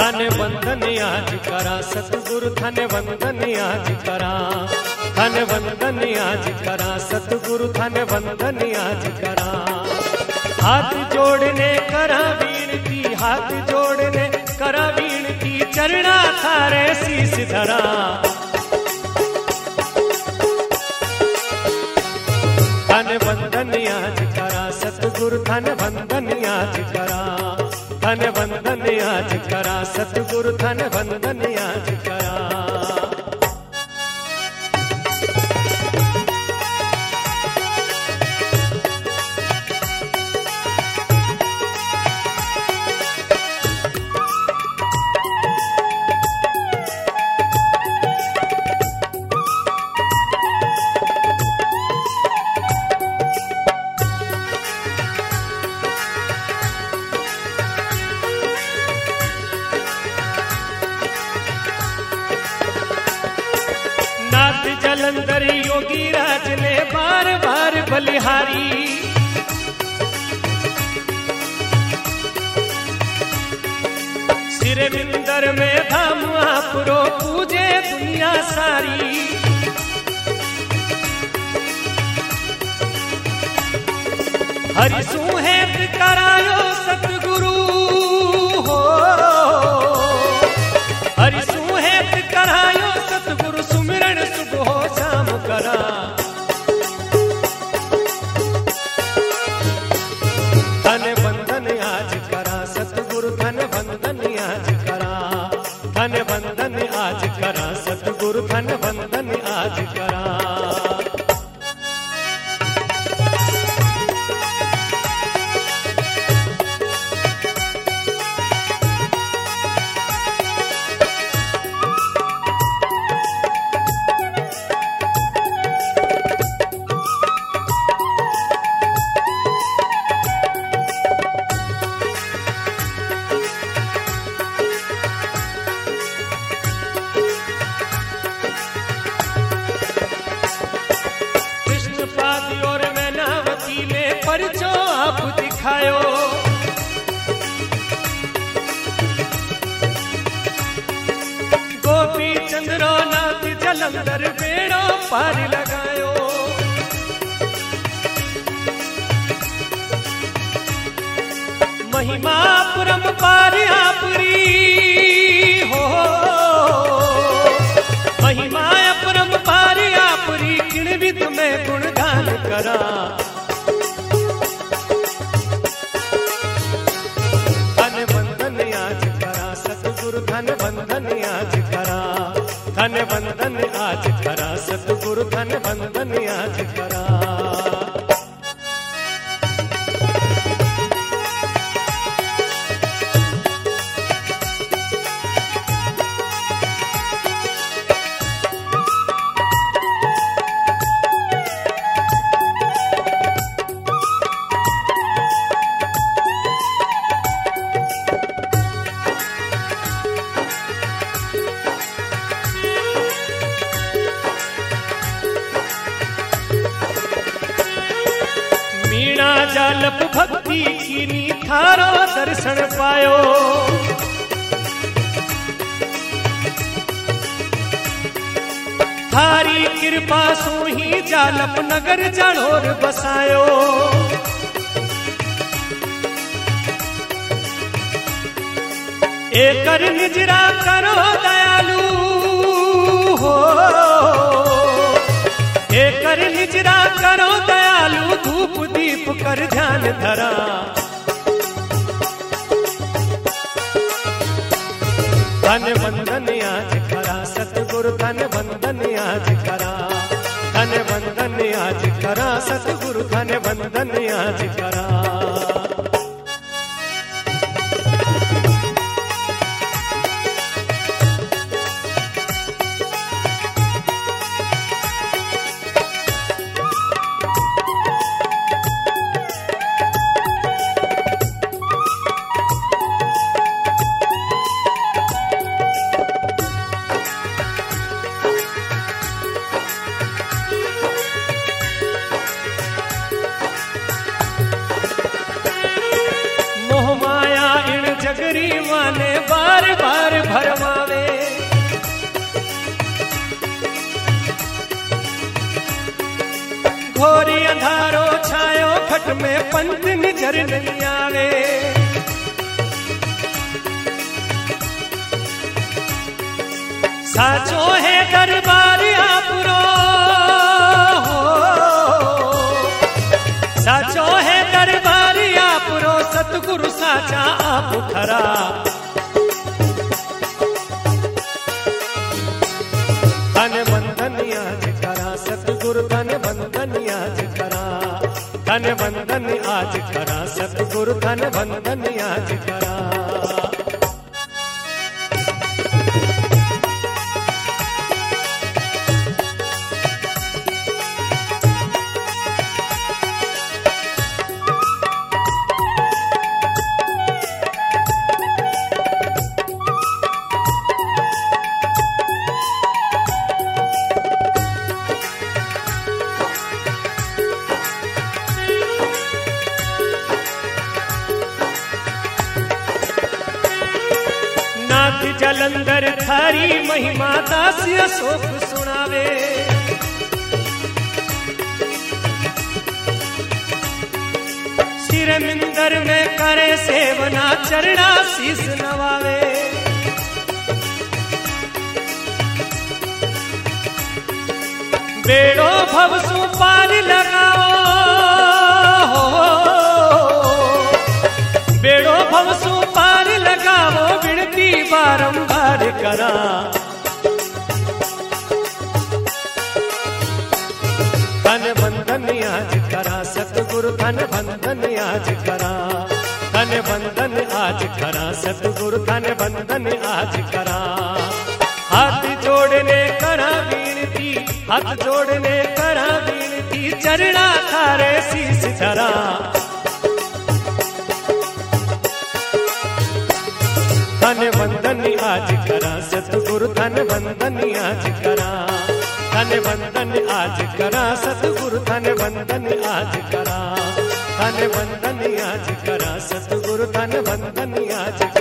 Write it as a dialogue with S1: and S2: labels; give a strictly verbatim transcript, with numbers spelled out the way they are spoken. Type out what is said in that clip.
S1: धन वंदन आज करा सतगुरु धन वंदन आज करा धन वंदन आज करा सतगुरु धन वंदन आज करा। हाथ जोड़ने करा विनती हाथ जोड़ने करा विनती चरणा थारे शीस धरा। धन वंदन आज करा सतगुरु धन वंदन आज करा धन वंदन आज करा सतगुरु धन वंदन आज करा। जलंधर योगी राज ने बार बार बलिहारी सिर विंदर में धाम आपरो पूजे दुनिया सारी। हरि सुहेत करायो सतगुरु हो हरि सुहेत करायो सतगुरु सुमिरन सुबह शाम करा। धन वंदन आज करा सतगुरु धन वंदन आज करा धन वंदन आज करा सतगुरु धन वंदन आज करा। परिचो आप दिखायो गोपी चंद्रो नाथ जलंधर बेड़ो पार लगायो। महिमा परम पार आपरी हो महिमा परम पार आपरी किण विद में गुणगान करा। धन वंदन आज करा धन वंदन आज करा सतगुरु धन वंदन आज करा। जालप भक्ति कीनी थारो दर्शन पायो थारी कृपा सो ही जालप नगर जड़ोर बसायो। एकर निजरा करो दयालु हो एकर निजरा करो दयालु धूप दीप कर ध्यान धरा। धन वंदन आज करा सतगुरु धन वंदन आज करा धन वंदन आज करा सतगुरु धन वंदन आज करा। सेवक में पंत निजर नहीं आवे। साचो है दरबार आपरो, साचो है दरबार आपरो, सतगुरु साचा आप खरा। धन बंधन आज करा सतगुरु, धन बंधन आज करा, धन बंधन आज करा सतगुरु, धन बंधन आज करा। जलंधर थारी महिमा दास्य शोक सुनावे। सिरमिंदर में करे सेवना, चरणा शीस नवावे। बेड़ो भवसु पार लगाओ, बेड़ो भवसु पार लगाओ, विनती बारंबार करा। धन बंधन आज करा सतगुरु, धन बंधन आज करा, धन बंधन आज करा सतगुरु, धन बंधन आज करा। हाथ जोड़ने करा विनती, हाथ जोड़ने करा विनती, चरणा थारे शीस धरा। धन बंधन आज करा सतगुरु, धन बंधन आज करा, धन बंधन आज करा सतगुरु, धन बंधन आज करा, धन बंधन आज करा सतगुरु, धन बंधन आज